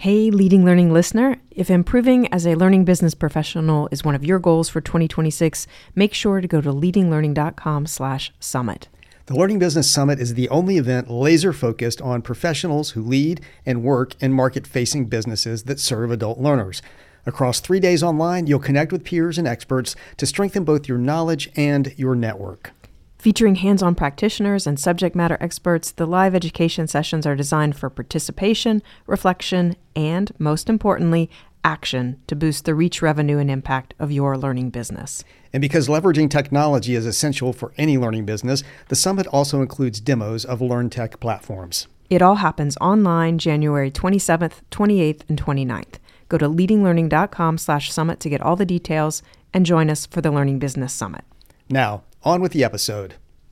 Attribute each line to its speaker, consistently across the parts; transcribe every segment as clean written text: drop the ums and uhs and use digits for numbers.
Speaker 1: Hey, Leading Learning listener, if improving as a learning business professional is one of your goals for 2026, make sure to go to leadinglearning.com/summit.
Speaker 2: The Learning Business Summit is the only event laser-focused on professionals who lead and work in market-facing businesses that serve adult learners. Across 3 days online, you'll connect with peers and experts to strengthen both your knowledge and your network.
Speaker 1: Featuring hands-on practitioners and subject matter experts, the live education sessions are designed for participation, reflection, and, most importantly, action to boost the reach, revenue, and impact of your learning business.
Speaker 2: And because leveraging technology is essential for any learning business, the summit also includes demos of LearnTech platforms.
Speaker 1: It all happens online January 27th, 28th, and 29th. Go to leadinglearning.com/summit to get all the details and join us for the Learning Business Summit.
Speaker 2: Now, on with the episode.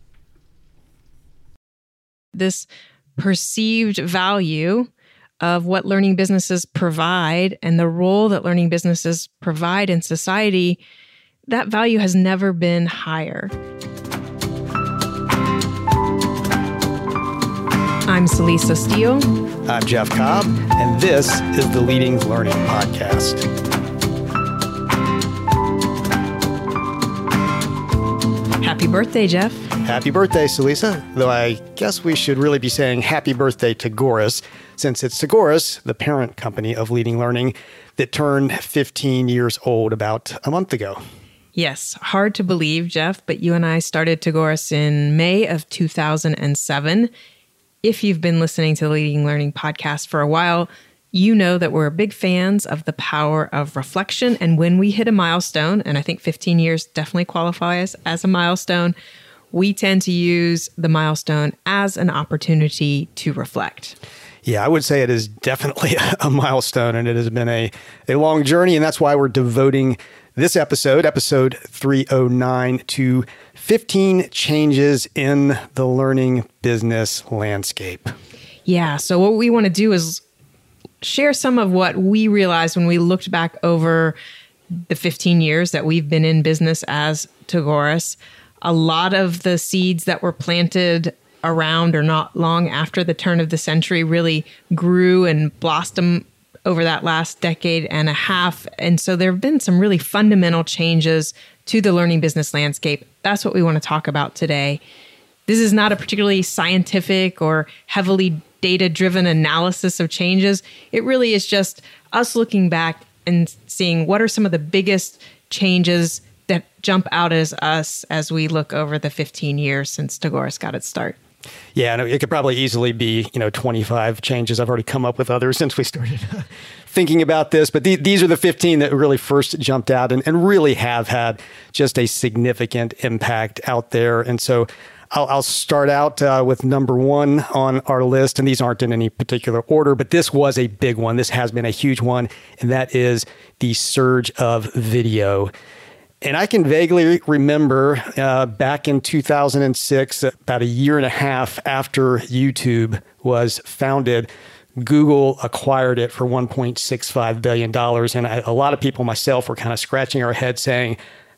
Speaker 1: This perceived value of what learning businesses provide and the role that learning businesses provide in society, that value has never been higher. I'm Celisa Steele.
Speaker 2: I'm Jeff Cobb, and this is the Leading Learning Podcast.
Speaker 1: Happy birthday, Jeff.
Speaker 2: Happy birthday, Celisa. Though I guess we should really be saying happy birthday to Tagoras, since it's Tagoras, the parent company of Leading Learning, that turned 15 years old about a month ago.
Speaker 1: Yes, hard to believe, Jeff, but you and I started Tagoras in May of 2007. If you've been listening to the Leading Learning Podcast for a while, you know that we're big fans of the power of reflection. And when we hit a milestone, and I think 15 years definitely qualifies as a milestone, we tend to use the milestone as an opportunity to reflect.
Speaker 2: Yeah, I would say it is definitely a milestone, and it has been a long journey. And that's why we're devoting this episode 309, to 15 changes in the learning business landscape.
Speaker 1: Yeah, so what we want to do is share some of what we realized when we looked back over the 15 years that we've been in business as Tagoras. A lot of the seeds that were planted around or not long after the turn of the century really grew and blossomed over that last decade and a half. And so there have been some really fundamental changes to the learning business landscape. That's what we want to talk about today. This is not a particularly scientific or heavily data-driven analysis of changes. It really is just us looking back and seeing what are some of the biggest changes that jump out as us as we look over the 15 years since Tagoras got its start.
Speaker 2: Yeah, and it could probably easily be, 25 changes. I've already come up with others since we started thinking about this. But these are the 15 that really first jumped out and really have had just a significant impact out there. And so I'll start out with number one on our list. And these aren't in any particular order, but this was a big one. This has been a huge one. And that is the surge of video. And I can vaguely remember back in 2006, about a year and a half after YouTube was founded, Google acquired it for $1.65 billion. And a lot of people, myself, were kind of scratching our heads saying,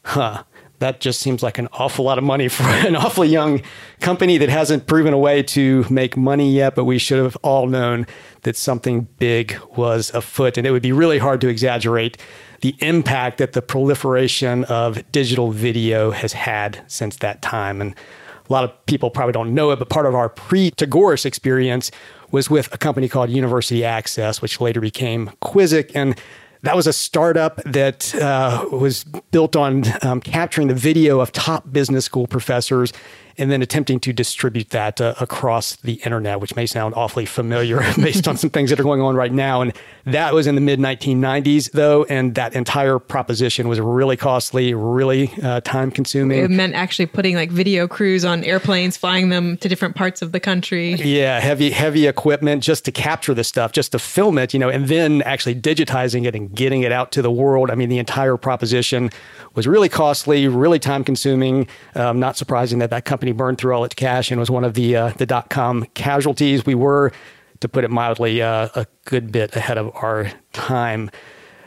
Speaker 2: that just seems like an awful lot of money for an awfully young company that hasn't proven a way to make money yet. But we should have all known that something big was afoot. And it would be really hard to exaggerate the impact that the proliferation of digital video has had since that time. And a lot of people probably don't know it, but part of our pre-Tagoras experience was with a company called University Access, which later became Quizzic. And that was a startup that was built on capturing the video of top business school professors and then attempting to distribute that across the internet, which may sound awfully familiar based on some things that are going on right now. And that was in the mid-1990s, though, and that entire proposition was really costly, really time-consuming.
Speaker 1: It meant actually putting video crews on airplanes, flying them to different parts of the country.
Speaker 2: Yeah, heavy equipment just to capture the stuff, just to film it, and then actually digitizing it and getting it out to the world. I mean, the entire proposition was really costly, really time-consuming. Not surprising that company burned through all its cash and was one of the dot-com casualties. We were, to put it mildly, a good bit ahead of our time.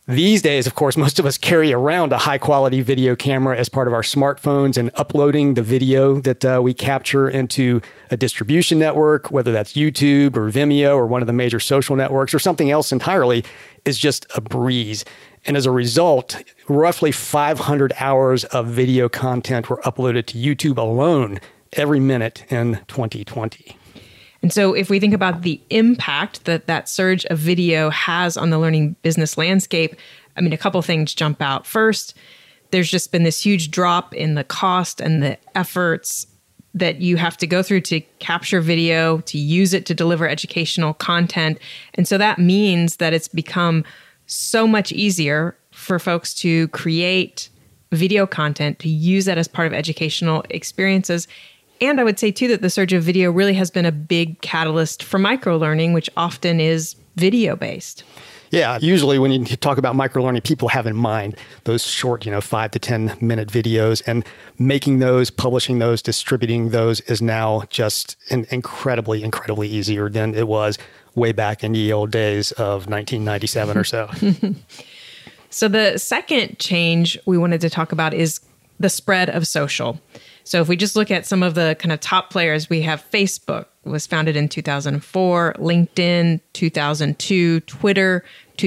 Speaker 2: These days, of course, most of us carry around a high-quality video camera as part of our smartphones, and uploading the video that we capture into a distribution network, whether that's YouTube or Vimeo or one of the major social networks or something else entirely, is just a breeze. And as a result, roughly 500 hours of video content were uploaded to YouTube alone every minute in 2020.
Speaker 1: And so if we think about the impact that that surge of video has on the learning business landscape, I mean, a couple things jump out. First, there's just been this huge drop in the cost and the efforts that you have to go through to capture video, to use it to deliver educational content. And so that means that it's become so much easier for folks to create video content, to use that as part of educational experiences. And I would say, too, that the surge of video really has been a big catalyst for microlearning, which often is video-based.
Speaker 2: Yeah, usually when you talk about microlearning, people have in mind those short, 5 to 10 minute videos, and making those, publishing those, distributing those is now just incredibly easier than it was way back in the old days of 1997 or so.
Speaker 1: So the second change we wanted to talk about is the spread of social. So if we just look at some of the kind of top players, we have Facebook, was founded in 2004, LinkedIn, 2002, Twitter,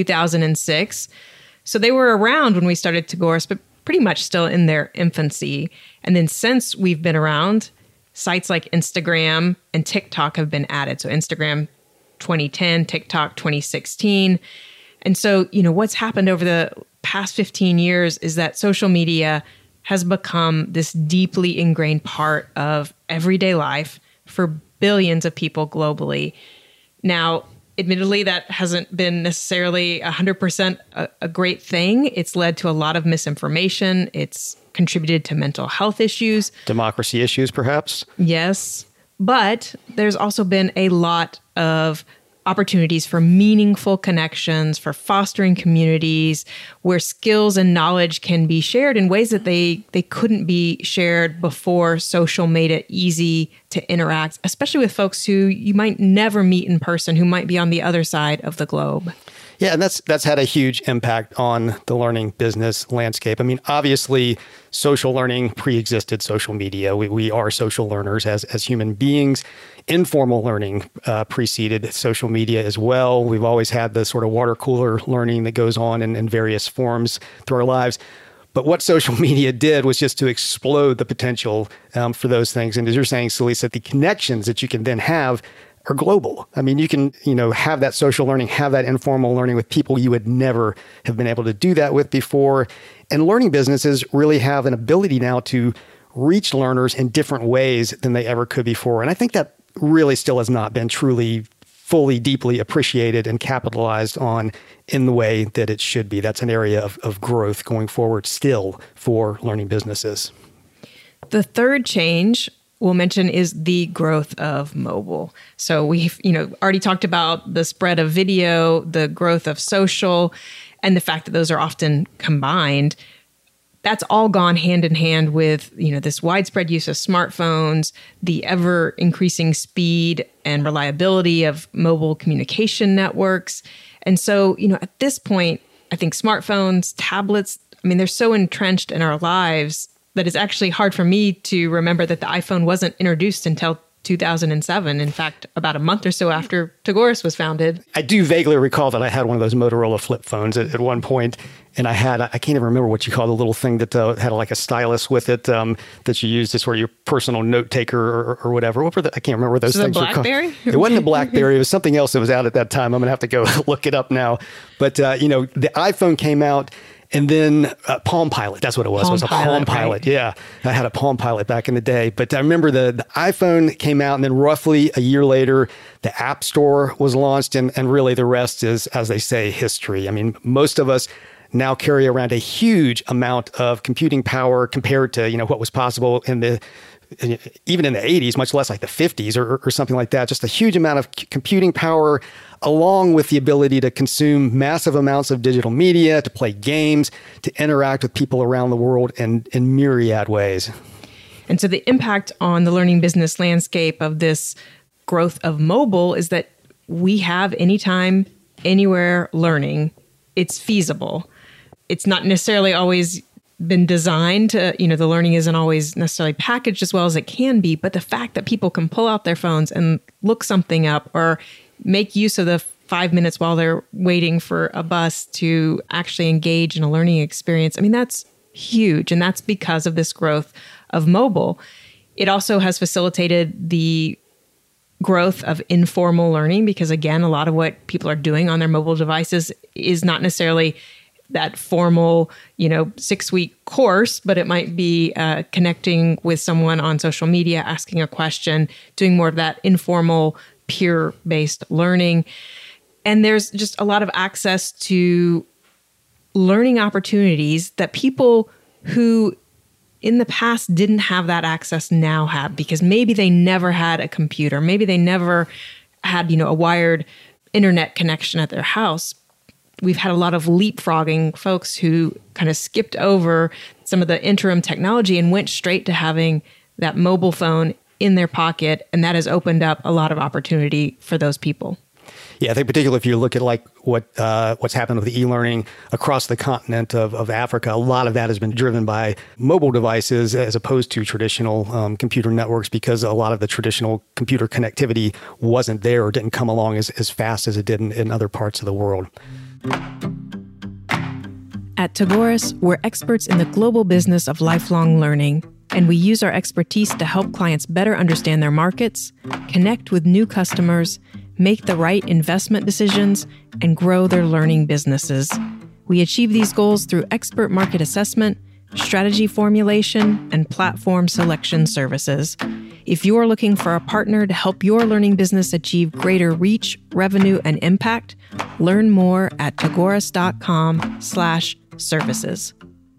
Speaker 1: 2006. So they were around when we started Tagoras, but pretty much still in their infancy. And then since we've been around, sites like Instagram and TikTok have been added. So Instagram 2010, TikTok 2016. And so, what's happened over the past 15 years is that social media has become this deeply ingrained part of everyday life for billions of people globally. Now, admittedly, that hasn't been necessarily 100% a great thing. It's led to a lot of misinformation. It's contributed to mental health issues.
Speaker 2: Democracy issues, perhaps?
Speaker 1: Yes. But there's also been a lot of opportunities for meaningful connections, for fostering communities where skills and knowledge can be shared in ways that they couldn't be shared before social made it easy to interact, especially with folks who you might never meet in person, who might be on the other side of the globe.
Speaker 2: Yeah, and that's had a huge impact on the learning business landscape. I mean, obviously, social learning pre-existed social media. We are social learners as human beings. Informal learning preceded social media as well. We've always had the sort of water cooler learning that goes on in various forms through our lives. But what social media did was just to explode the potential for those things. And as you're saying, Celisa, the connections that you can then have are global. I mean, you can, have that social learning, have that informal learning with people you would never have been able to do that with before. And learning businesses really have an ability now to reach learners in different ways than they ever could before. And I think that really still has not been truly, fully, deeply appreciated and capitalized on in the way that it should be. That's an area of growth going forward still for learning businesses.
Speaker 1: The third change we'll mention is the growth of mobile. So we've, already talked about the spread of video, the growth of social, and the fact that those are often combined. That's all gone hand in hand with, this widespread use of smartphones, the ever increasing speed and reliability of mobile communication networks. And so, at this point, I think smartphones, tablets, they're so entrenched in our lives that it's actually hard for me to remember that the iPhone wasn't introduced until 2007. In fact, about a month or so after Tagoras was founded.
Speaker 2: I do vaguely recall that I had one of those Motorola flip phones at one point, and I can't even remember what you call the little thing that had like a stylus with it that you used as sort of your personal note taker or whatever. What were I can't remember what those things were called.
Speaker 1: BlackBerry?
Speaker 2: It wasn't a BlackBerry. It was something else that was out at that time. I'm going to have to go look it up now. But, the iPhone came out. And then Palm Pilot, that's what it was. It was a Palm Pilot. Right? Yeah, I had a Palm Pilot back in the day. But I remember the iPhone came out, and then roughly a year later, the App Store was launched. And really the rest is, as they say, history. I mean, most of us now carry around a huge amount of computing power compared to, what was possible even in the 80s, much less like the 50s or something like that. Just a huge amount of computing power, along with the ability to consume massive amounts of digital media, to play games, to interact with people around the world in myriad ways.
Speaker 1: And so the impact on the learning business landscape of this growth of mobile is that we have anytime, anywhere learning. It's feasible. it's not necessarily always been designed to, the learning isn't always necessarily packaged as well as it can be, but the fact that people can pull out their phones and look something up or make use of the 5 minutes while they're waiting for a bus to actually engage in a learning experience, I mean, that's huge. And that's because of this growth of mobile. It also has facilitated the growth of informal learning because, again, a lot of what people are doing on their mobile devices is not necessarily that formal, 6-week course, but it might be connecting with someone on social media, asking a question, doing more of that informal, peer-based learning. And there's just a lot of access to learning opportunities that people who in the past didn't have that access now have, because maybe they never had a computer. Maybe they never had, a wired internet connection at their house. We've had a lot of leapfrogging folks who kind of skipped over some of the interim technology and went straight to having that mobile phone in their pocket. And that has opened up a lot of opportunity for those people.
Speaker 2: Yeah, I think particularly if you look at what's happened with the e-learning across the continent of Africa, a lot of that has been driven by mobile devices as opposed to traditional computer networks, because a lot of the traditional computer connectivity wasn't there or didn't come along as fast as it did in other parts of the world.
Speaker 1: At Tagoras, we're experts in the global business of lifelong learning, and we use our expertise to help clients better understand their markets, connect with new customers, make the right investment decisions, and grow their learning businesses. We achieve these goals through expert market assessment, strategy formulation, and platform selection services. If you are looking for a partner to help your learning business achieve greater reach, revenue, and impact, learn more at tagoras.com/services.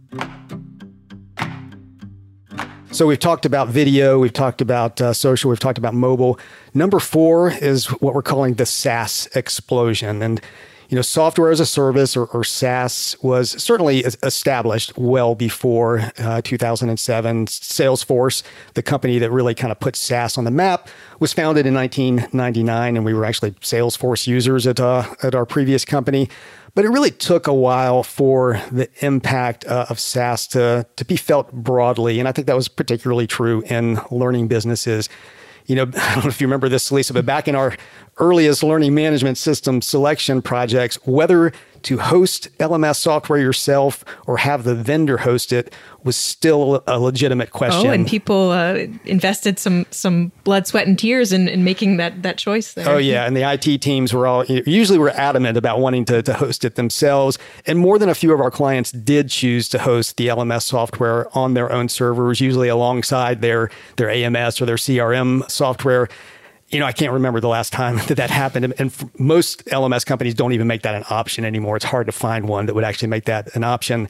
Speaker 2: So we've talked about video, we've talked about social, we've talked about mobile. Number 4 is what we're calling the SaaS explosion. And, software as a service or SaaS was certainly established well before 2007. Salesforce, the company that really kind of put SaaS on the map, was founded in 1999, and we were actually Salesforce users at our previous company. But it really took a while for the impact of SaaS to be felt broadly. And I think that was particularly true in learning businesses. I don't know if you remember this, Lisa, but back in our earliest learning management system selection projects, whether to host LMS software yourself or have the vendor host it was still a legitimate question.
Speaker 1: Oh, and people invested some blood, sweat, and tears in making that choice there.
Speaker 2: Oh, yeah. And the IT teams usually were adamant about wanting to host it themselves. And more than a few of our clients did choose to host the LMS software on their own servers, usually alongside their AMS or their CRM software. I can't remember the last time that happened. And most LMS companies don't even make that an option anymore. It's hard to find one that would actually make that an option.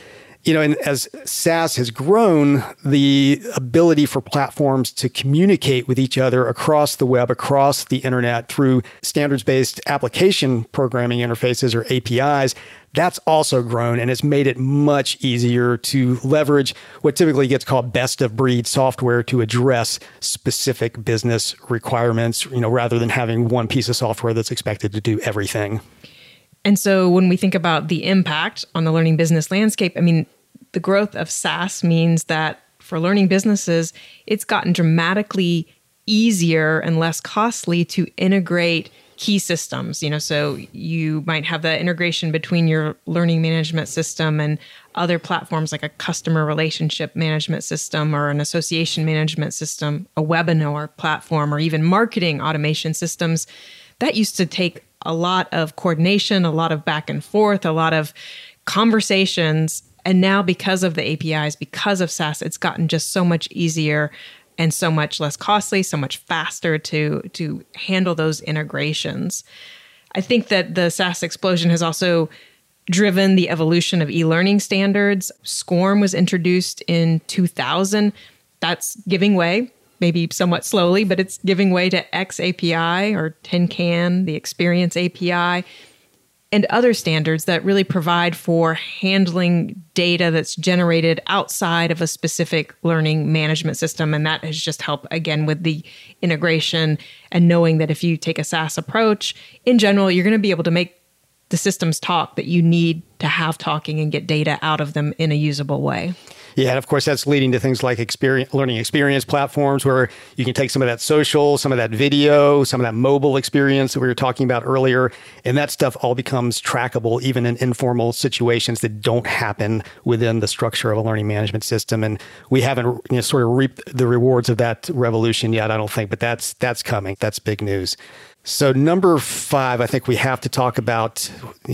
Speaker 2: And as SaaS has grown, the ability for platforms to communicate with each other across the web, across the internet through standards-based application programming interfaces or APIs, that's also grown, and it's made it much easier to leverage what typically gets called best-of-breed software to address specific business requirements, rather than having one piece of software that's expected to do everything.
Speaker 1: And so when we think about the impact on the learning business landscape, I mean, the growth of SaaS means that for learning businesses, it's gotten dramatically easier and less costly to integrate key systems. So you might have the integration between your learning management system and other platforms like a customer relationship management system or an association management system, a webinar platform, or even marketing automation systems. That used to take a lot of coordination, a lot of back and forth, a lot of conversations. And now because of the APIs, because of SaaS, it's gotten just so much easier and so much less costly, so much faster to handle those integrations. I think that the SaaS explosion has also driven the evolution of e-learning standards. SCORM was introduced in 2000. That's giving way, maybe somewhat slowly, but it's giving way to XAPI or TinCan, the Experience API, and other standards that really provide for handling data that's generated outside of a specific learning management system. And that has just helped, again, with the integration and knowing that if you take a SaaS approach, in general, you're going to be able to make the systems talk that you need to have talking and get data out of them in a usable way.
Speaker 2: Yeah, and of course, that's leading to things like learning experience platforms where you can take some of that social, some of that video, some of that mobile experience that we were talking about earlier, and that stuff all becomes trackable even in informal situations that don't happen within the structure of a learning management system. And we haven't sort of reaped the rewards of that revolution yet, I don't think, but that's coming. That's big news. So number 5, I think we have to talk about,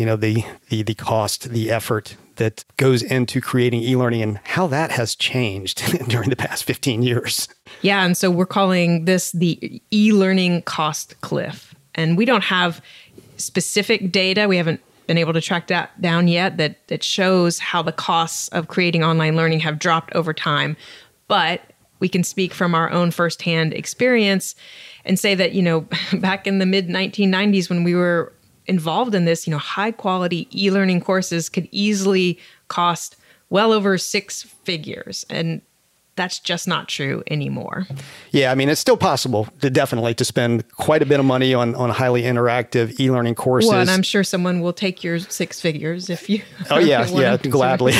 Speaker 2: the cost, the effort that goes into creating e-learning and how that has changed during the past 15 years.
Speaker 1: Yeah, and so we're calling this the e-learning cost cliff. And we don't have specific data. We haven't been able to track that down yet that shows how the costs of creating online learning have dropped over time. But we can speak from our own firsthand experience and say that, back in the mid 1990s when we were involved in this, high quality e-learning courses could easily cost well over 6 figures. And that's just not true anymore. Yeah,
Speaker 2: it's still possible to spend quite a bit of money on highly interactive e-learning courses.
Speaker 1: Well, and I'm sure someone will take your 6 figures if you.
Speaker 2: Oh yeah, gladly.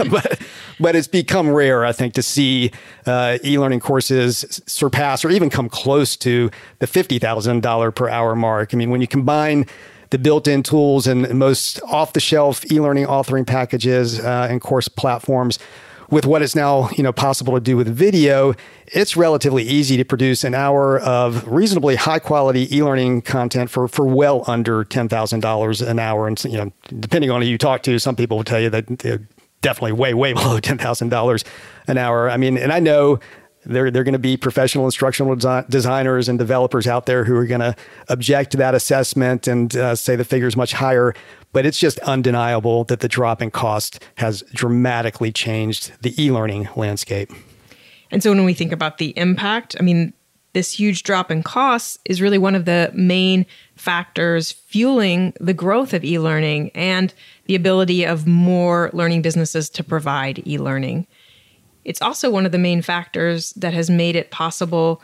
Speaker 2: but it's become rare, I think, to see e-learning courses surpass or even come close to the $50,000 per hour mark. When you combine the built-in tools and most off-the-shelf e-learning authoring packages and course platforms with what is now possible to do with video, it's relatively easy to produce an hour of reasonably high-quality e-learning content for well under $10,000 an hour. And depending on who you talk to, some people will tell you that they're definitely way below $10,000 an hour. And I know They're going to be professional instructional designers and developers out there who are going to object to that assessment and say the figure is much higher. But it's just undeniable that the drop in cost has dramatically changed the e-learning landscape.
Speaker 1: And so when we think about the impact, this huge drop in costs is really one of the main factors fueling the growth of e-learning and the ability of more learning businesses to provide e-learning. It's also one of the main factors that has made it possible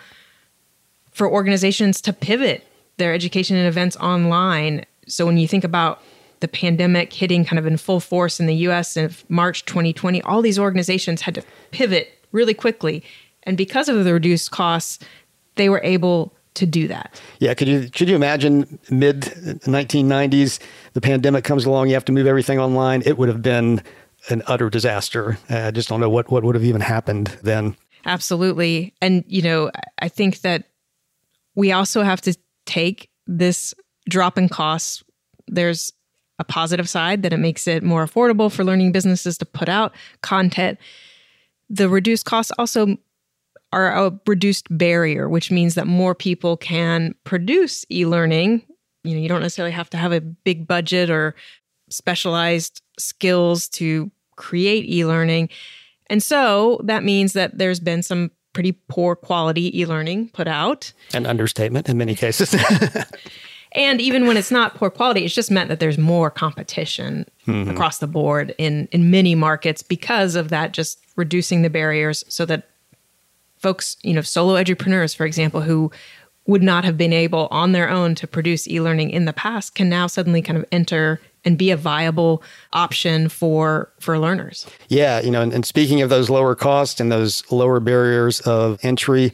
Speaker 1: for organizations to pivot their education and events online. So when you think about the pandemic hitting kind of in full force in the US in March 2020, all these organizations had to pivot really quickly. And because of the reduced costs, they were able to do that.
Speaker 2: Yeah, could you imagine mid-1990s, the pandemic comes along, you have to move everything online? It would have been an utter disaster. I just don't know what would have even happened then.
Speaker 1: Absolutely. And, I think that we also have to take this drop in costs. There's a positive side that it makes it more affordable for learning businesses to put out content. The reduced costs also are a reduced barrier, which means that more people can produce e-learning. You don't necessarily have to have a big budget or specialized skills to create e-learning. And so that means that there's been some pretty poor quality e-learning put out.
Speaker 2: An understatement in many cases.
Speaker 1: And even when it's not poor quality, it's just meant that there's more competition across the board in many markets because of that, just reducing the barriers so that folks, solo edupreneurs, for example, who would not have been able on their own to produce e-learning in the past can now suddenly kind of enter and be a viable option for learners.
Speaker 2: Yeah, and speaking of those lower costs and those lower barriers to entry,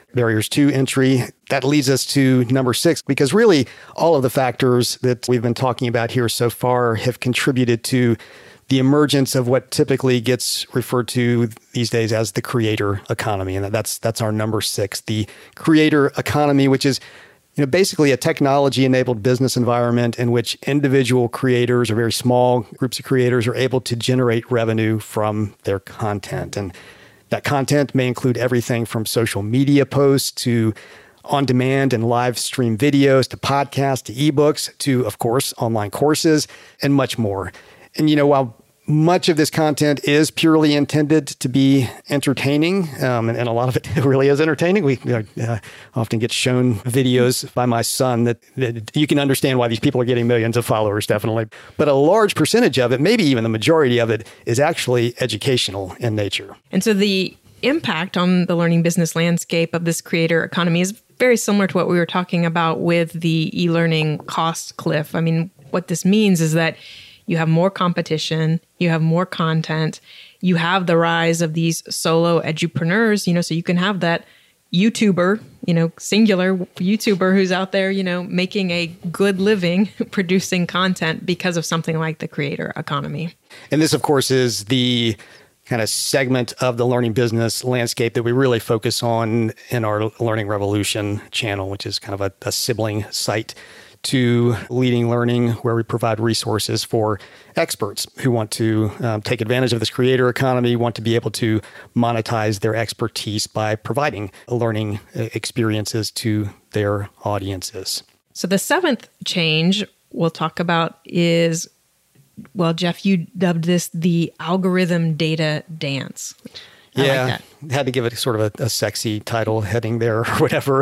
Speaker 2: that leads us to number 6, because really all of the factors that we've been talking about here so far have contributed to the emergence of what typically gets referred to these days as the creator economy. And that's our number 6, the creator economy, which is basically a technology-enabled business environment in which individual creators or very small groups of creators are able to generate revenue from their content. And that content may include everything from social media posts to on-demand and live stream videos to podcasts to ebooks to, of course, online courses and much more. And, while much of this content is purely intended to be entertaining, and a lot of it really is entertaining. We often get shown videos by my son that you can understand why these people are getting millions of followers, definitely. But a large percentage of it, maybe even the majority of it, is actually educational in nature.
Speaker 1: And so the impact on the learning business landscape of this creator economy is very similar to what we were talking about with the e-learning cost cliff. what this means is that you have more competition, you have more content, you have the rise of these solo edupreneurs, so you can have that YouTuber, singular YouTuber who's out there, making a good living producing content because of something like the creator economy.
Speaker 2: And this, of course, is the kind of segment of the learning business landscape that we really focus on in our Learning Revolution channel, which is kind of a sibling site to Leading Learning, where we provide resources for experts who want to take advantage of this creator economy, want to be able to monetize their expertise by providing learning experiences to their audiences.
Speaker 1: So the seventh change we'll talk about is, well, Jeff, you dubbed this the algorithm data dance.
Speaker 2: I had to give it sort of a sexy title heading there or whatever.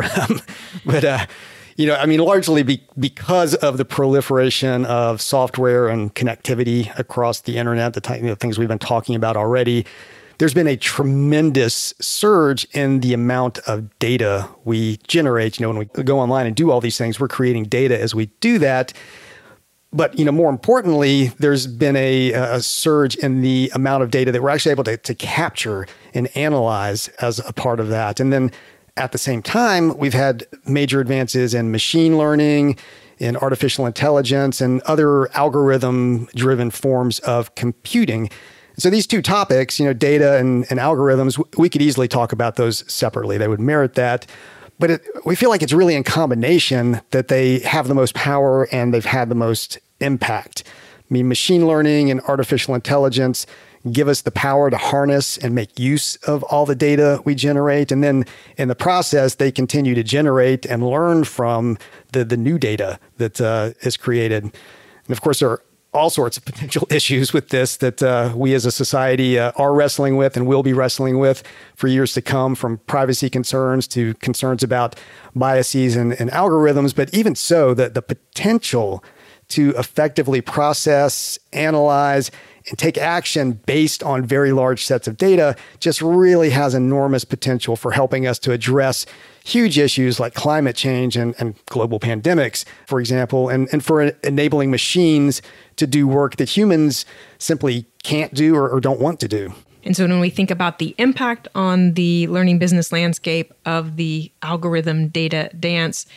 Speaker 2: But largely because of the proliferation of software and connectivity across the internet, the things we've been talking about already, there's been a tremendous surge in the amount of data we generate. When we go online and do all these things, we're creating data as we do that. But, more importantly, there's been a surge in the amount of data that we're actually able to capture and analyze as a part of that. And then at the same time, we've had major advances in machine learning, in artificial intelligence, and other algorithm-driven forms of computing. So these two topics, data and algorithms, we could easily talk about those separately. They would merit that. But we feel like it's really in combination that they have the most power and they've had the most impact. Machine learning and artificial intelligence give us the power to harness and make use of all the data we generate. And then in the process, they continue to generate and learn from the new data that is created. And of course, there are all sorts of potential issues with this that we as a society are wrestling with and will be wrestling with for years to come, from privacy concerns to concerns about biases and algorithms. But even so, the potential to effectively process, analyze, and take action based on very large sets of data just really has enormous potential for helping us to address huge issues like climate change and global pandemics, for example, and for enabling machines to do work that humans simply can't do or don't want to do.
Speaker 1: And so when we think about the impact on the learning business landscape of the algorithm data dance,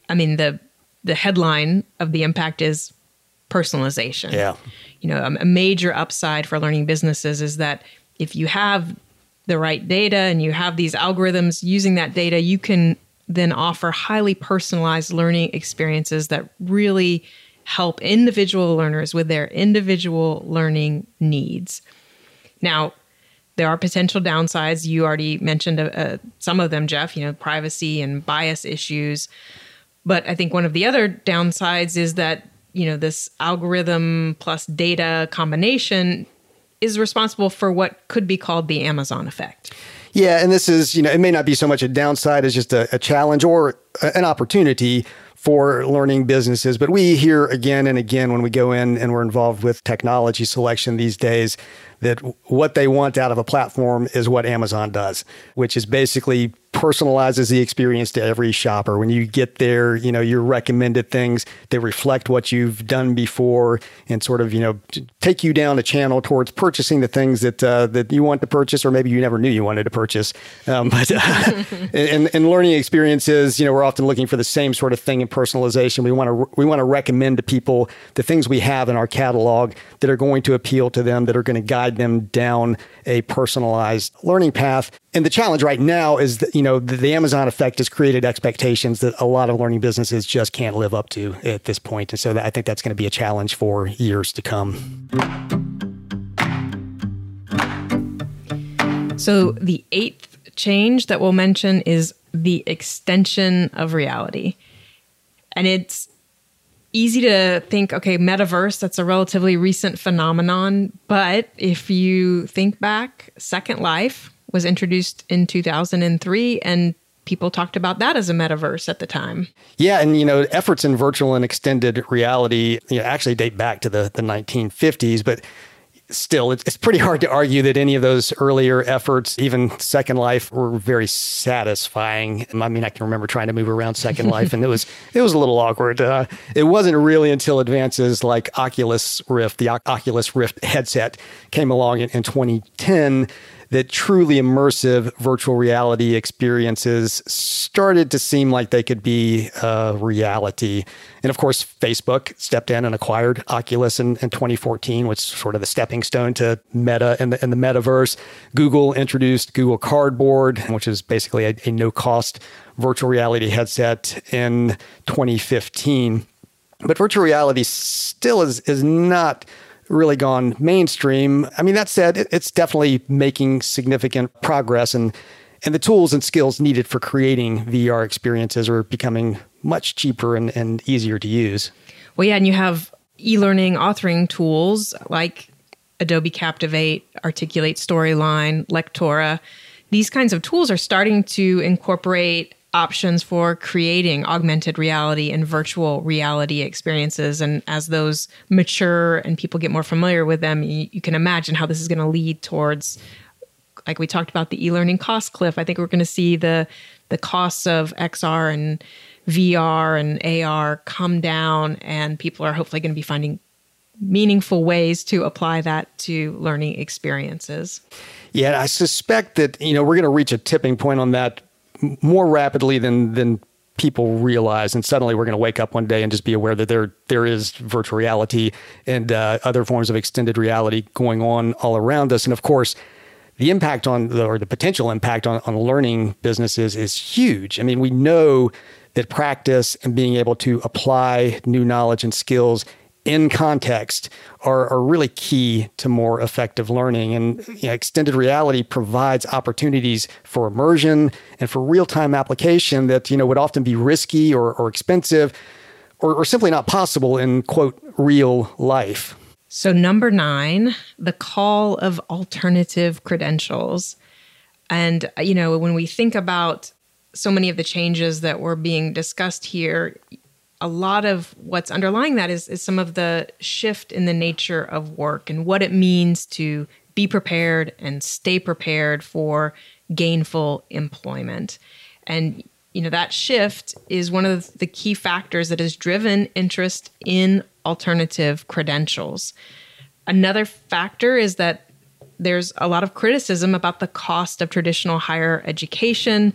Speaker 1: the headline of the impact is personalization.
Speaker 2: Yeah.
Speaker 1: A major upside for learning businesses is that if you have the right data and you have these algorithms using that data, you can then offer highly personalized learning experiences that really help individual learners with their individual learning needs. Now, there are potential downsides. You already mentioned some of them, Jeff, privacy and bias issues. But I think one of the other downsides is that, this algorithm plus data combination is responsible for what could be called the Amazon effect.
Speaker 2: Yeah, and this is, it may not be so much a downside as just a challenge or an opportunity for learning businesses. But we hear again and again when we go in and we're involved with technology selection these days that what they want out of a platform is what Amazon does, which is basically personalizes the experience to every shopper. When you get there, you're recommended things that reflect what you've done before and sort of, take you down a channel towards purchasing the things that you want to purchase, or maybe you never knew you wanted to purchase. But in learning experiences, we're often looking for the same sort of thing in personalization. We want to recommend to people the things we have in our catalog that are going to appeal to them, that are going to guide them down a personalized learning path. And the challenge right now is that, the Amazon effect has created expectations that a lot of learning businesses just can't live up to at this point. And so I think that's going to be a challenge for years to come.
Speaker 1: So the eighth change that we'll mention is the extension of reality. And it's easy to think, okay, metaverse, that's a relatively recent phenomenon. But if you think back, Second Life was introduced in 2003, and people talked about that as a metaverse at the time.
Speaker 2: Yeah, and efforts in virtual and extended reality actually date back to the 1950s, but still, it's pretty hard to argue that any of those earlier efforts, even Second Life, were very satisfying. I mean, I can remember trying to move around Second Life, and it was a little awkward. It wasn't really until advances like Oculus Rift, the Oculus Rift headset, came along in 2010 that truly immersive virtual reality experiences started to seem like they could be a reality. And of course, Facebook stepped in and acquired Oculus in 2014, which is sort of the stepping stone to Meta and the metaverse. Google introduced Google Cardboard, which is basically a no-cost virtual reality headset in 2015. But virtual reality still is not really gone mainstream. I mean, that said, it's definitely making significant progress, and the tools and skills needed for creating VR experiences are becoming much cheaper and easier to use.
Speaker 1: Well, yeah, and you have e-learning authoring tools like Adobe Captivate, Articulate Storyline, Lectora. These kinds of tools are starting to incorporate options for creating augmented reality and virtual reality experiences. And as those mature and people get more familiar with them, you can imagine how this is going to lead towards, like we talked about the e-learning cost cliff. I think we're going to see the costs of XR and VR and AR come down, and people are hopefully going to be finding meaningful ways to apply that to learning experiences.
Speaker 2: Yeah, I suspect that, we're going to reach a tipping point on that more rapidly than people realize. And suddenly we're going to wake up one day and just be aware that there is virtual reality and other forms of extended reality going on all around us. And of course, the impact the potential impact on learning businesses is huge. I mean, we know that practice and being able to apply new knowledge and skills in context are really key to more effective learning. And extended reality provides opportunities for immersion and for real-time application that would often be risky or expensive or simply not possible in, quote, real life.
Speaker 1: So number 9, the call of alternative credentials. And, when we think about so many of the changes that were being discussed here, a lot of what's underlying that is some of the shift in the nature of work and what it means to be prepared and stay prepared for gainful employment. And, that shift is one of the key factors that has driven interest in alternative credentials. Another factor is that there's a lot of criticism about the cost of traditional higher education,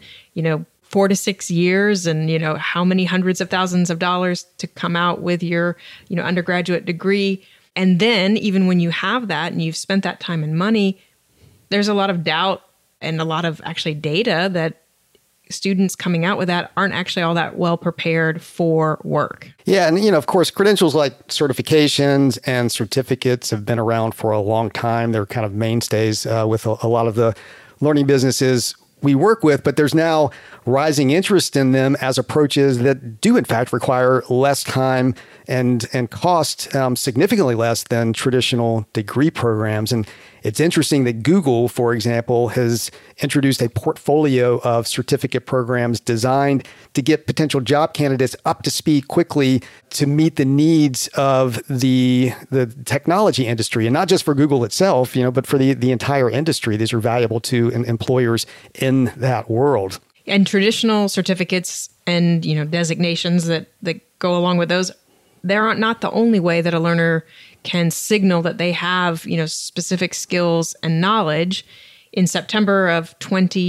Speaker 1: 4 to 6 years and, how many hundreds of thousands of dollars to come out with your, undergraduate degree. And then even when you have that and you've spent that time and money, there's a lot of doubt and a lot of actually data that students coming out with that aren't actually all that well prepared for work.
Speaker 2: Yeah. And, of course, credentials like certifications and certificates have been around for a long time. They're kind of mainstays with a lot of the learning businesses we work with, but there's now rising interest in them as approaches that do in fact require less time and cost significantly less than traditional degree programs. And it's interesting that Google, for example, has introduced a portfolio of certificate programs designed to get potential job candidates up to speed quickly to meet the needs of the technology industry. And not just for Google itself, but for the entire industry. These are valuable to employers in that world.
Speaker 1: And traditional certificates and designations that go along with those, they're not the only way that a learner can signal that they have specific skills and knowledge. In September of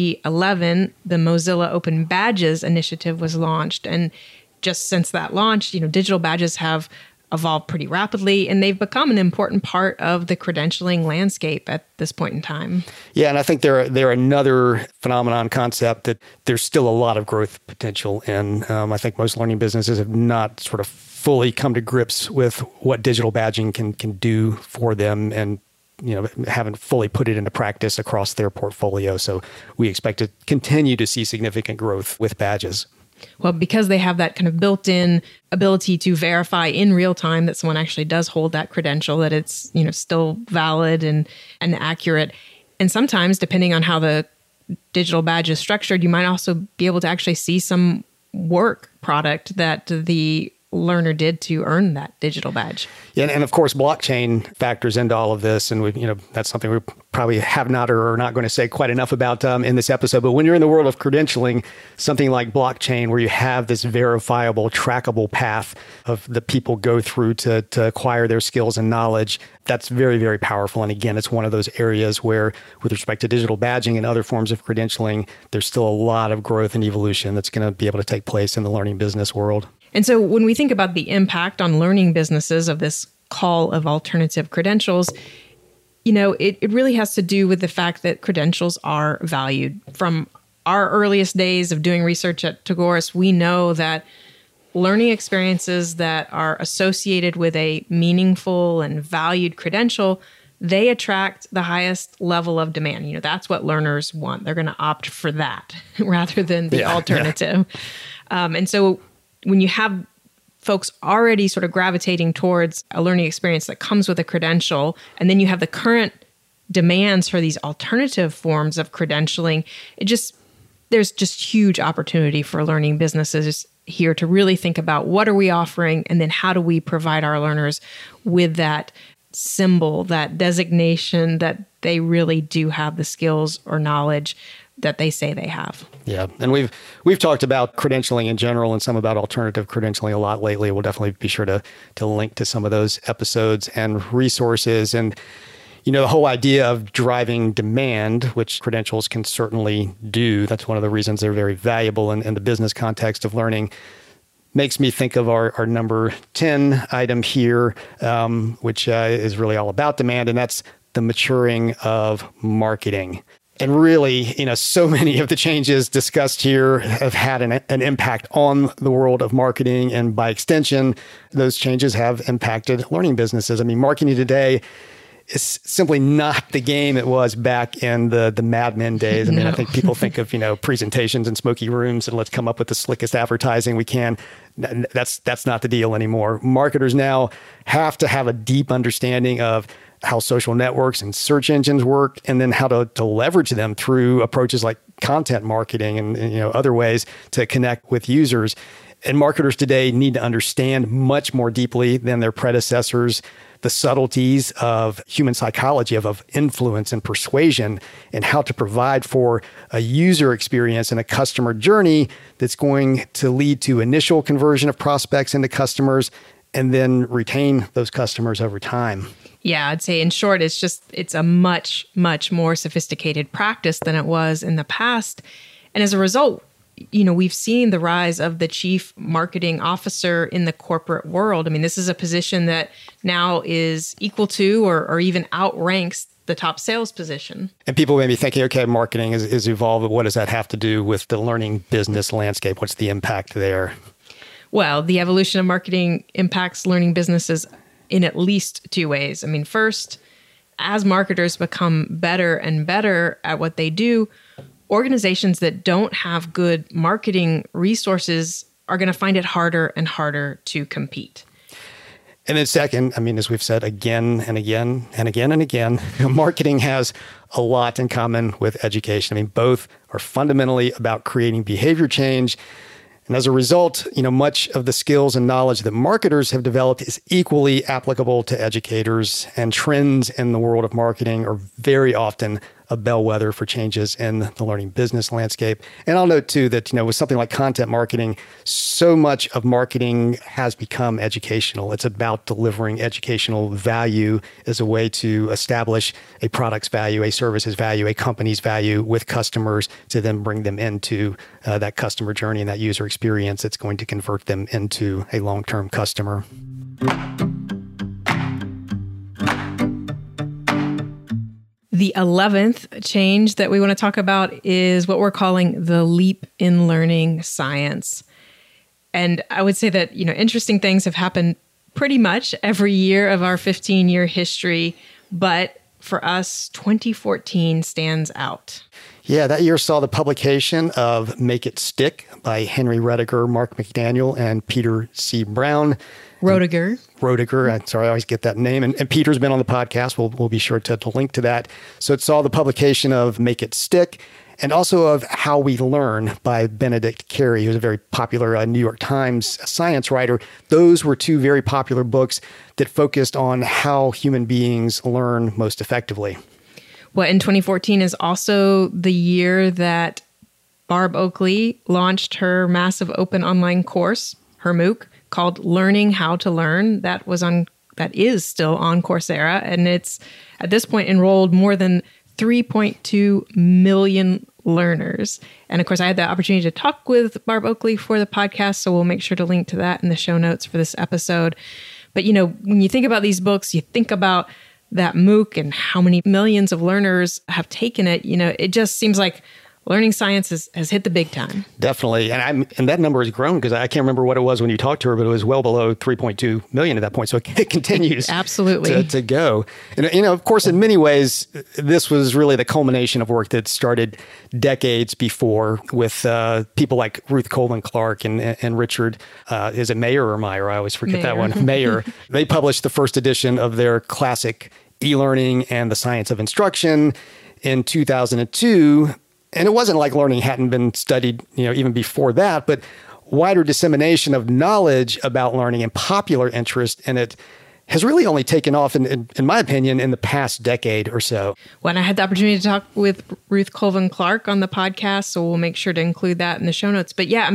Speaker 1: 2011, the Mozilla Open Badges initiative was launched, and just since that launch, digital badges have evolved pretty rapidly, and they've become an important part of the credentialing landscape at this point in time.
Speaker 2: Yeah, and I think they're another phenomenon concept that there's still a lot of growth potential in. I think most learning businesses have not sort of fully come to grips with what digital badging can do for them, and haven't fully put it into practice across their portfolio. So we expect to continue to see significant growth with badges.
Speaker 1: Well, because they have that kind of built-in ability to verify in real time that someone actually does hold that credential, that it's, still valid and accurate. And sometimes, depending on how the digital badge is structured, you might also be able to actually see some work product that the learner did to earn that digital badge.
Speaker 2: Yeah, and of course, blockchain factors into all of this, and that's something we probably have not or are not going to say quite enough about in this episode. But when you're in the world of credentialing, something like blockchain, where you have this verifiable, trackable path of the people go through to acquire their skills and knowledge, that's very, very powerful. And again, it's one of those areas where, with respect to digital badging and other forms of credentialing, there's still a lot of growth and evolution that's going to be able to take place in the learning business world.
Speaker 1: And so when we think about the impact on learning businesses of this call of alternative credentials, it really has to do with the fact that credentials are valued. From our earliest days of doing research at Tagoras, we know that learning experiences that are associated with a meaningful and valued credential, they attract the highest level of demand. That's what learners want. They're going to opt for that rather than the alternative. Yeah. And so when you have folks already sort of gravitating towards a learning experience that comes with a credential, and then you have the current demands for these alternative forms of credentialing, there's just huge opportunity for learning businesses here to really think about what are we offering, and then how do we provide our learners with that symbol, that designation that they really do have the skills or knowledge that they say they have.
Speaker 2: Yeah. And we've talked about credentialing in general and some about alternative credentialing a lot lately. We'll definitely be sure to link to some of those episodes and resources. And, the whole idea of driving demand, which credentials can certainly do, that's one of the reasons they're very valuable in the business context of learning, makes me think of our number 10 item here, which is really all about demand, and that's the maturing of marketing. And really, so many of the changes discussed here have had an impact on the world of marketing. And by extension, those changes have impacted learning businesses. I mean, marketing today is simply not the game it was back in the Mad Men days. I mean, I think people think of, presentations and smoky rooms and let's come up with the slickest advertising we can. That's not the deal anymore. Marketers now have to have a deep understanding of how social networks and search engines work, and then how to leverage them through approaches like content marketing and other ways to connect with users. And marketers today need to understand much more deeply than their predecessors the subtleties of human psychology, of influence and persuasion, and how to provide for a user experience and a customer journey that's going to lead to initial conversion of prospects into customers and then retain those customers over time.
Speaker 1: Yeah, I'd say in short, it's a much, much more sophisticated practice than it was in the past. And as a result, we've seen the rise of the chief marketing officer in the corporate world. I mean, this is a position that now is equal to or even outranks the top sales position.
Speaker 2: And people may be thinking, okay, marketing is evolved, but what does that have to do with the learning business landscape? What's the impact there?
Speaker 1: Well, the evolution of marketing impacts learning businesses in at least two ways. I mean, first, as marketers become better and better at what they do, organizations that don't have good marketing resources are going to find it harder and harder to compete.
Speaker 2: And then second, I mean, as we've said again and again and again and again, marketing has a lot in common with education. I mean, both are fundamentally about creating behavior change. And as a result, much of the skills and knowledge that marketers have developed is equally applicable to educators, and trends in the world of marketing are very often a bellwether for changes in the learning business landscape. And I'll note too that, with something like content marketing, so much of marketing has become educational. It's about delivering educational value as a way to establish a product's value, a service's value, a company's value with customers to then bring them into that customer journey and that user experience that's going to convert them into a long-term customer.
Speaker 1: The 11th change that we want to talk about is what we're calling the leap in learning science. And I would say that, interesting things have happened pretty much every year of our 15-year history, but for us, 2014 stands out.
Speaker 2: Yeah, that year saw the publication of Make It Stick by Henry Rediger, Mark McDaniel, and Peter C. Brown.
Speaker 1: Roediger.
Speaker 2: I'm sorry, I always get that name. And Peter's been on the podcast. We'll be sure to link to that. So it saw the publication of Make It Stick. and also of How We Learn by Benedict Carey, who's a very popular New York Times science writer. Those were two very popular books that focused on how human beings learn most effectively.
Speaker 1: Well, in 2014 is also the year that Barb Oakley launched her massive open online course, her MOOC, called Learning How to Learn. That is still on Coursera, and it's at this point enrolled more than 3.2 million learners. And of course, I had the opportunity to talk with Barb Oakley for the podcast, so we'll make sure to link to that in the show notes for this episode. But, when you think about these books, you think about that MOOC and how many millions of learners have taken it. It just seems like learning science has hit the big time.
Speaker 2: Definitely. And that number has grown because I can't remember what it was when you talked to her, but it was well below 3.2 million at that point. So it continues
Speaker 1: absolutely
Speaker 2: to go. And, of course, in many ways, this was really the culmination of work that started decades before with people like Ruth Colvin Clark and Richard, is it Mayer or Meyer? I always forget that one. Mayer. They published the first edition of their classic E-Learning and the Science of Instruction in 2002. And it wasn't like learning hadn't been studied, even before that, but wider dissemination of knowledge about learning and popular interest in it has really only taken off, in my opinion, in the past decade or so.
Speaker 1: When I had the opportunity to talk with Ruth Colvin Clark on the podcast, so we'll make sure to include that in the show notes. But yeah,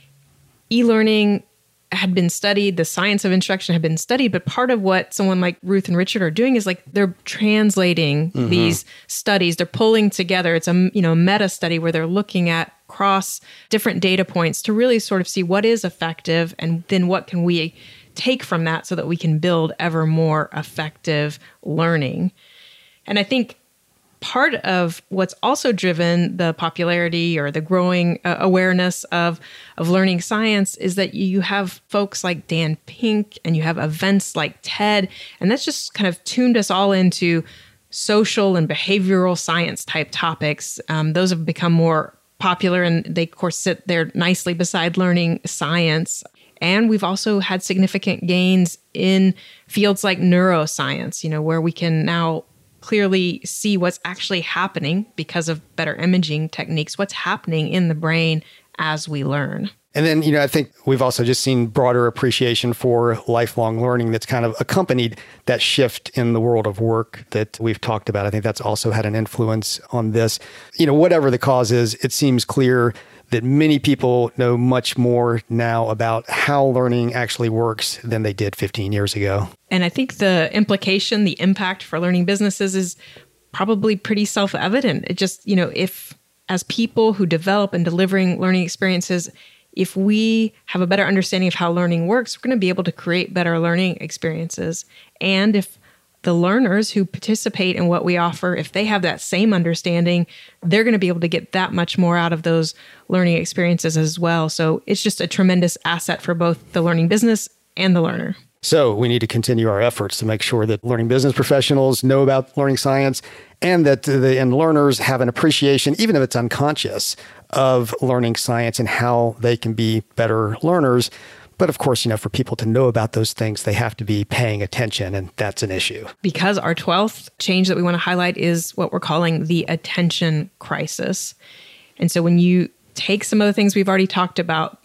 Speaker 1: e-learning had been studied, the science of instruction had been studied, but part of what someone like Ruth and Richard are doing is they're translating these studies, they're pulling together. It's a meta study where they're looking at across different data points to really sort of see what is effective and then what can we take from that so that we can build ever more effective learning. And I think part of what's also driven the popularity or the growing awareness of learning science is that you have folks like Dan Pink and you have events like TED, and that's just kind of tuned us all into social and behavioral science type topics. Those have become more popular and they, of course, sit there nicely beside learning science. And we've also had significant gains in fields like neuroscience, where we can now clearly see what's actually happening because of better imaging techniques, what's happening in the brain as we learn.
Speaker 2: And then, I think we've also just seen broader appreciation for lifelong learning that's kind of accompanied that shift in the world of work that we've talked about. I think that's also had an influence on this. Whatever the cause is, it seems clear that many people know much more now about how learning actually works than they did 15 years ago.
Speaker 1: And I think the implication, the impact for learning businesses is probably pretty self-evident. It just, if as people who develop and delivering learning experiences, if we have a better understanding of how learning works, we're going to be able to create better learning experiences. And if the learners who participate in what we offer, if they have that same understanding, they're going to be able to get that much more out of those learning experiences as well. So it's just a tremendous asset for both the learning business and the learner.
Speaker 2: So we need to continue our efforts to make sure that learning business professionals know about learning science and that the learners have an appreciation, even if it's unconscious, of learning science and how they can be better learners. But of course, for people to know about those things, they have to be paying attention, and that's an issue.
Speaker 1: Because our 12th change that we want to highlight is what we're calling the attention crisis. And so when you take some of the things we've already talked about,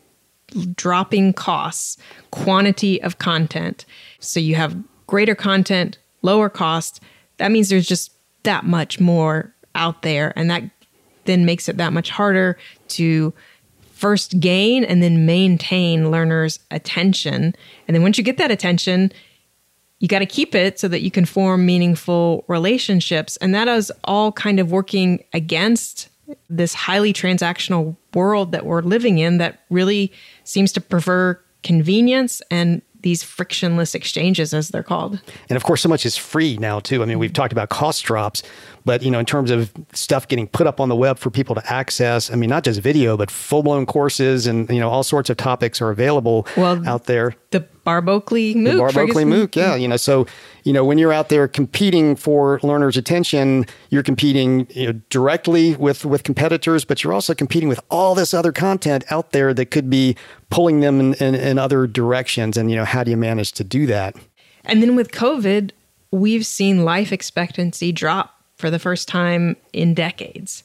Speaker 1: dropping costs, quantity of content, so you have greater content, lower cost, that means there's just that much more out there. And that then makes it that much harder to first gain and then maintain learners' attention. And then once you get that attention, you got to keep it so that you can form meaningful relationships. And that is all kind of working against this highly transactional world that we're living in that really seems to prefer convenience and these frictionless exchanges, as they're called.
Speaker 2: And of course, so much is free now, too. I mean, we've talked about cost drops, but, in terms of stuff getting put up on the web for people to access, not just video, but full-blown courses and, all sorts of topics are available out there.
Speaker 1: The Barb Oakley MOOC.
Speaker 2: The Barb Oakley MOOC, yeah. So, when you're out there competing for learners' attention, you're competing directly with competitors, but you're also competing with all this other content out there that could be pulling them in other directions. And, how do you manage to do that?
Speaker 1: And then with COVID, we've seen life expectancy drop for the first time in decades.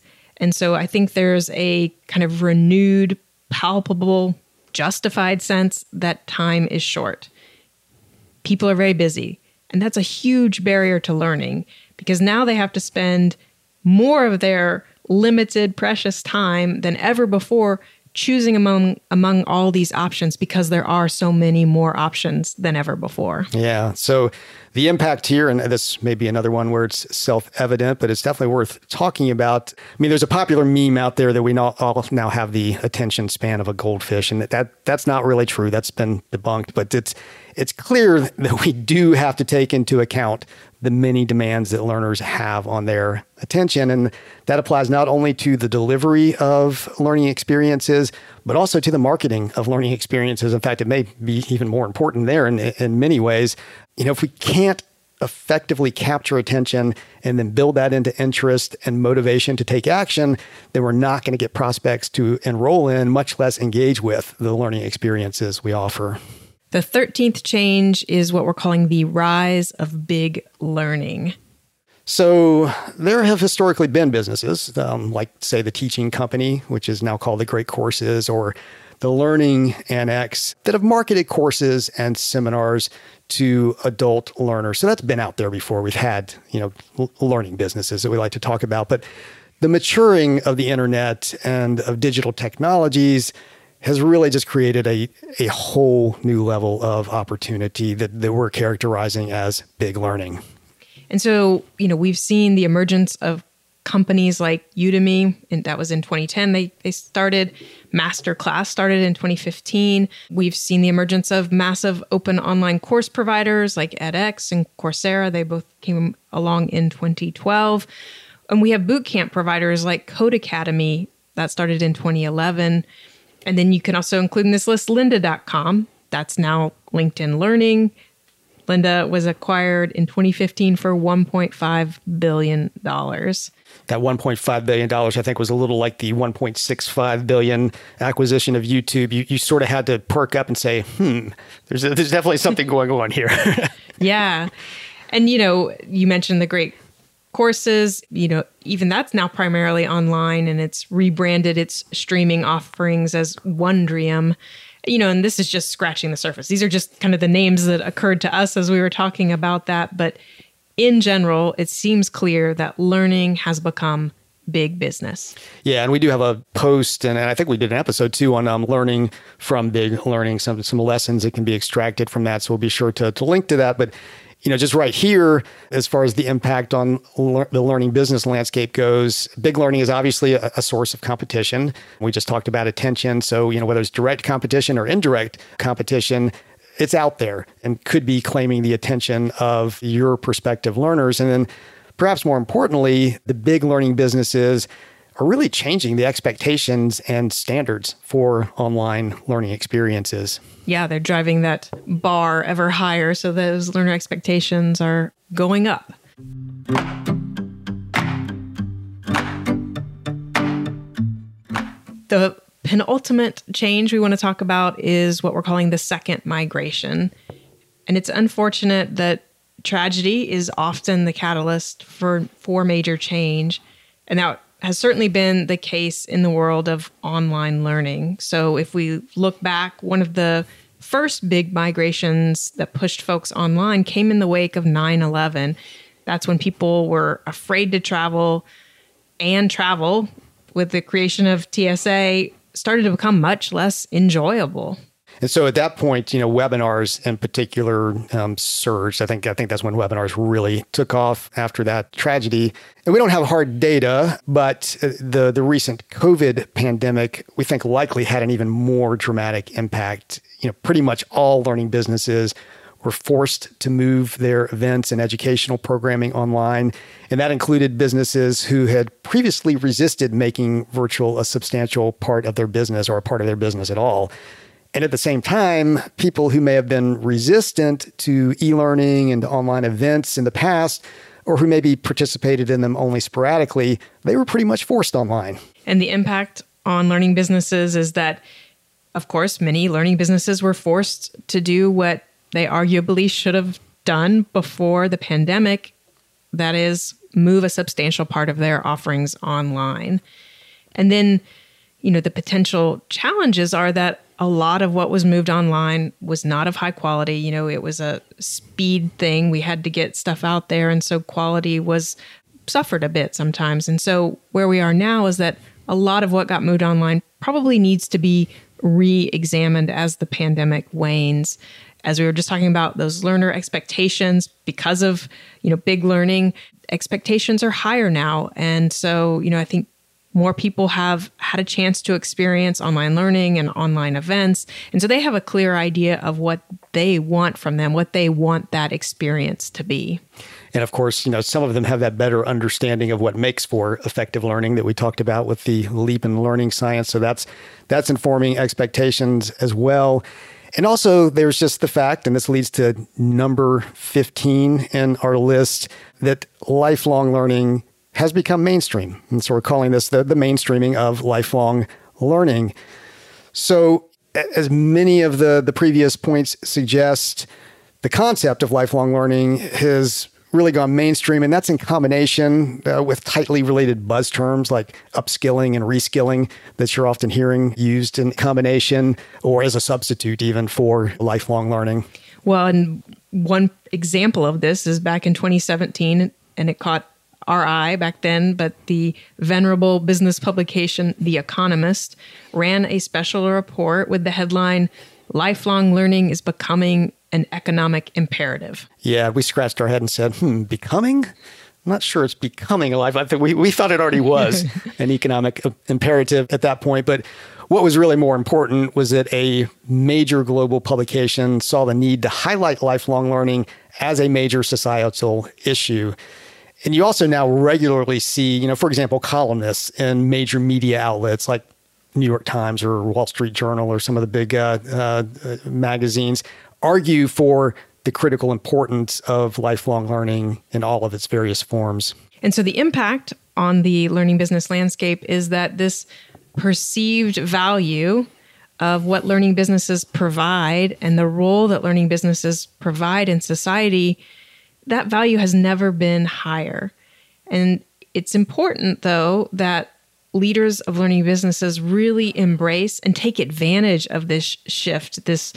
Speaker 1: And so I think there's a kind of renewed, palpable, justified sense that time is short. People are very busy, and that's a huge barrier to learning because now they have to spend more of their limited, precious time than ever before choosing among all these options because there are so many more options than ever before.
Speaker 2: Yeah. So the impact here, and this may be another one where it's self-evident, but it's definitely worth talking about. I mean, there's a popular meme out there that we all now have the attention span of a goldfish, and that's not really true. That's been debunked, but it's clear that we do have to take into account the many demands that learners have on their attention. And that applies not only to the delivery of learning experiences, but also to the marketing of learning experiences. In fact, it may be even more important there in many ways. You know, if we can't effectively capture attention and then build that into interest and motivation to take action, then we're not going to get prospects to enroll in, much less engage with the learning experiences we offer.
Speaker 1: The 13th change is what we're calling the rise of big learning.
Speaker 2: So there have historically been businesses like, say, the Teaching Company, which is now called the Great Courses, or the Learning Annex, that have marketed courses and seminars to adult learners. So that's been out there before. We've had, learning businesses that we like to talk about. But the maturing of the internet and of digital technologies has really just created a whole new level of opportunity that we're characterizing as big learning.
Speaker 1: And so, we've seen the emergence of companies like Udemy, and that was in 2010. They started. Masterclass started in 2015. We've seen the emergence of massive open online course providers like edX and Coursera. They both came along in 2012. And we have bootcamp providers like Codecademy that started in 2011. And then you can also include in this list lynda.com. That's now LinkedIn Learning. Lynda was acquired in 2015 for $1.5 billion.
Speaker 2: That $1.5 billion, I think, was a little like the $1.65 billion acquisition of YouTube. You sort of had to perk up and say, there's definitely something going on here.
Speaker 1: Yeah. And, you mentioned the Great Courses, even that's now primarily online, and it's rebranded its streaming offerings as Wondrium. And this is just scratching the surface. These are just kind of the names that occurred to us as we were talking about that. But in general, it seems clear that learning has become big business. Yeah,
Speaker 2: and we do have a post, and I think we did an episode too on learning from big learning, some lessons that can be extracted from that. So we'll be sure to link to that. But just right here, as far as the impact on the learning business landscape goes, big learning is obviously a source of competition. We just talked about attention. So, whether it's direct competition or indirect competition, it's out there and could be claiming the attention of your prospective learners. And then perhaps more importantly, the big learning businesses are really changing the expectations and standards for online learning experiences.
Speaker 1: Yeah, they're driving that bar ever higher, so those learner expectations are going up. The penultimate change we want to talk about is what we're calling the second migration. And it's unfortunate that tragedy is often the catalyst for major change. And that has certainly been the case in the world of online learning. So if we look back, one of the first big migrations that pushed folks online came in the wake of 9/11. That's when people were afraid to travel, and travel, with the creation of TSA, started to become much less enjoyable.
Speaker 2: And so at that point, webinars in particular surged. I think that's when webinars really took off after that tragedy. And we don't have hard data, but the recent COVID pandemic, we think likely had an even more dramatic impact. Pretty much all learning businesses were forced to move their events and educational programming online. And that included businesses who had previously resisted making virtual a substantial part of their business or a part of their business at all. And at the same time, people who may have been resistant to e-learning and to online events in the past, or who maybe participated in them only sporadically, they were pretty much forced online.
Speaker 1: And the impact on learning businesses is that, of course, many learning businesses were forced to do what they arguably should have done before the pandemic, that is, move a substantial part of their offerings online. And then, the potential challenges are that a lot of what was moved online was not of high quality. It was a speed thing. We had to get stuff out there. And so quality suffered a bit sometimes. And so where we are now is that a lot of what got moved online probably needs to be re-examined as the pandemic wanes. As we were just talking about, those learner expectations, because of, big learning, expectations are higher now. And so, I think more people have had a chance to experience online learning and online events. And so they have a clear idea of what they want from them, what they want that experience to be.
Speaker 2: And of course, some of them have that better understanding of what makes for effective learning that we talked about with the leap in learning science. So that's informing expectations as well. And also there's just the fact, and this leads to number 15 in our list, that lifelong learning has become mainstream. And so we're calling this the mainstreaming of lifelong learning. So as many of the previous points suggest, the concept of lifelong learning has really gone mainstream, and that's in combination with tightly related buzz terms like upskilling and reskilling that you're often hearing used in combination or as a substitute even for lifelong learning.
Speaker 1: Well, and one example of this is back in 2017, and it caught our eye back then, but the venerable business publication, The Economist, ran a special report with the headline, "Lifelong Learning is Becoming an Economic Imperative."
Speaker 2: Yeah, we scratched our head and said, becoming? I'm not sure it's becoming a life. I think we thought it already was an economic imperative at that point. But what was really more important was that a major global publication saw the need to highlight lifelong learning as a major societal issue. And you also now regularly see, for example, columnists in major media outlets like New York Times or Wall Street Journal or some of the big magazines argue for the critical importance of lifelong learning in all of its various forms.
Speaker 1: And so the impact on the learning business landscape is that this perceived value of what learning businesses provide and the role that learning businesses provide in society, that value has never been higher. And it's important, though, that leaders of learning businesses really embrace and take advantage of this shift, this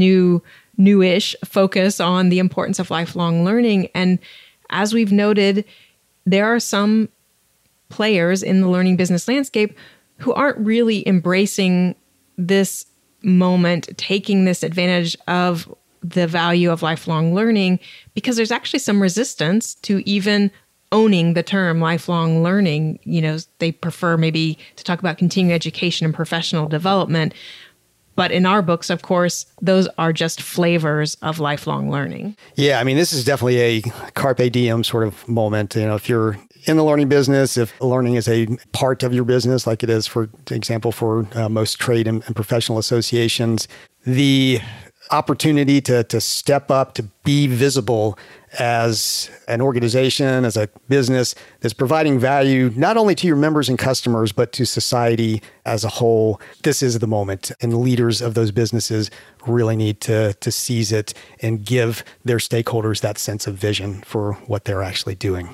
Speaker 1: newish focus on the importance of lifelong learning. And as we've noted, there are some players in the learning business landscape who aren't really embracing this moment, taking this advantage of the value of lifelong learning, because there's actually some resistance to even owning the term lifelong learning. They prefer maybe to talk about continuing education and professional development. But in our books, of course, those are just flavors of lifelong learning.
Speaker 2: Yeah, this is definitely a carpe diem sort of moment. If you're in the learning business, if learning is a part of your business, like it is, for example, for most trade and professional associations, the opportunity to step up, to be visible as an organization, as a business that's providing value not only to your members and customers, but to society as a whole. This is the moment, and leaders of those businesses really need to seize it and give their stakeholders that sense of vision for what they're actually doing.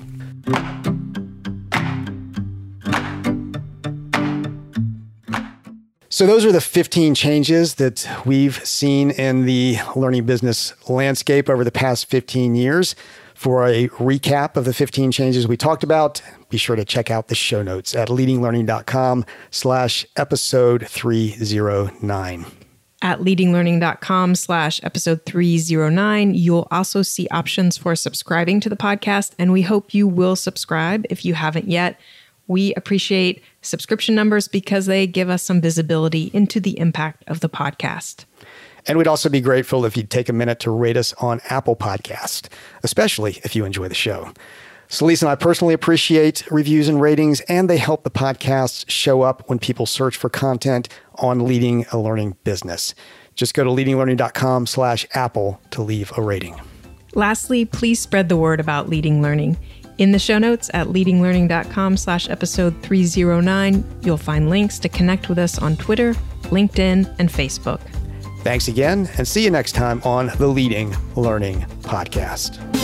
Speaker 2: So those are the 15 changes that we've seen in the learning business landscape over the past 15 years. For a recap of the 15 changes we talked about, be sure to check out the show notes at leadinglearning.com/episode 309.
Speaker 1: At leadinglearning.com/episode 309, you'll also see options for subscribing to the podcast, and we hope you will subscribe if you haven't yet. We appreciate subscription numbers because they give us some visibility into the impact of the podcast.
Speaker 2: And we'd also be grateful if you'd take a minute to rate us on Apple Podcast, especially if you enjoy the show. So Lisa and I personally appreciate reviews and ratings, and they help the podcast show up when people search for content on Leading a Learning Business. Just go to leadinglearning.com/Apple to leave a rating.
Speaker 1: Lastly, please spread the word about Leading Learning. In the show notes at leadinglearning.com/episode 309, you'll find links to connect with us on Twitter, LinkedIn, and Facebook.
Speaker 2: Thanks again, and see you next time on the Leading Learning Podcast.